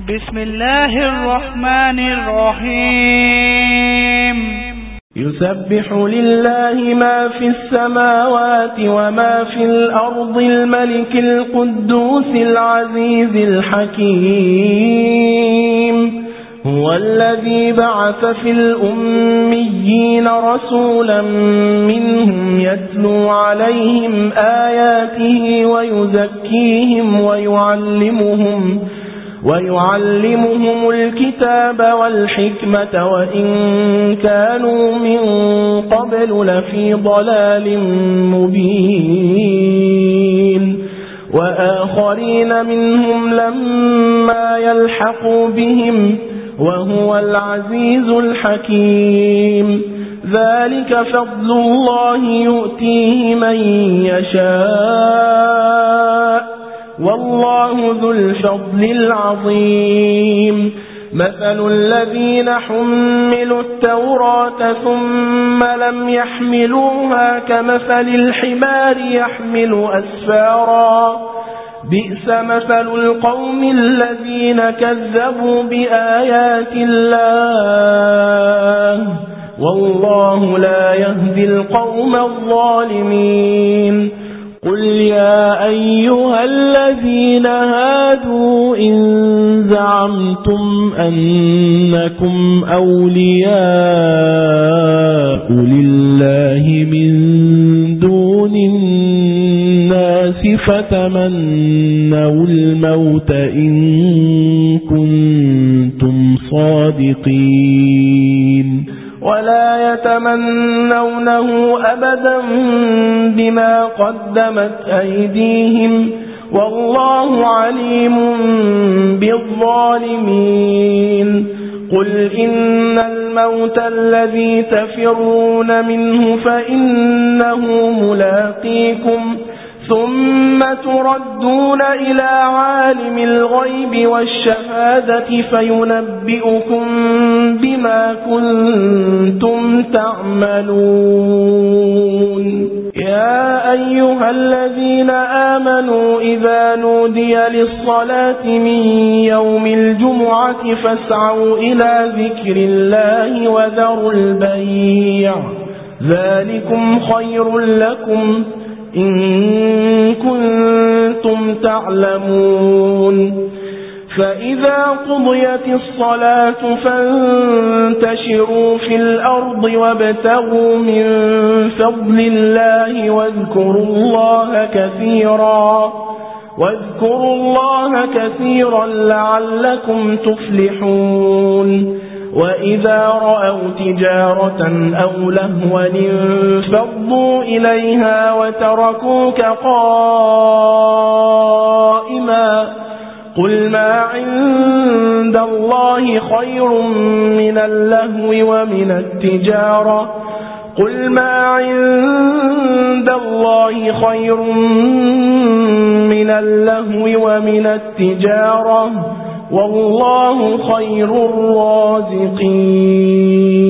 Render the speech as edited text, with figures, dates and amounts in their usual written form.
بسم الله الرحمن الرحيم يسبح لله ما في السماوات وما في الأرض الملك القدوس العزيز الحكيم هو الذي بعث في الأميين رسولا منهم يتلو عليهم آياته ويزكيهم ويعلمهم الكتاب والحكمة وإن كانوا من قبل لفي ضلال مبين وآخرين منهم لما يلحقوا بهم وهو العزيز الحكيم ذلك فضل الله يؤتيه من يشاء والله ذو الفضل العظيم مثل الذين حملوا التوراة ثم لم يحملوها كمثل الحمار يحمل أسفارا بئس مثل القوم الذين كذبوا بآيات الله والله لا يهدي القوم الظالمين قل يا أيها الذين هادوا إن زعمتم أنكم أولياء لله من دون الناس فتمنوا الموت إن كنتم صادقين ولا يتمنونه أبدا بما قدمت أيديهم والله عليم بالظالمين قل إن الموت الذي تفرون منه فإنه ملاقيكم ثم تردون إلى عالم الغيب والشهادة فينبئكم بما كنتم تعملون يا أيها الذين آمنوا إذا نودي للصلاة من يوم الجمعة فاسعوا إلى ذكر الله وذروا البيع ذلكم خير لكم إن كنتم تعلمون فإذا قضيت الصلاة فانتشروا في الأرض وابتغوا من فضل الله واذكروا الله كثيرا لعلكم تفلحون وإذا رأوا تجارة أو لهوا انفضوا إليها وتركوك قائما قل ما عند الله خير من اللهو ومن التجارة والله خير الرازقين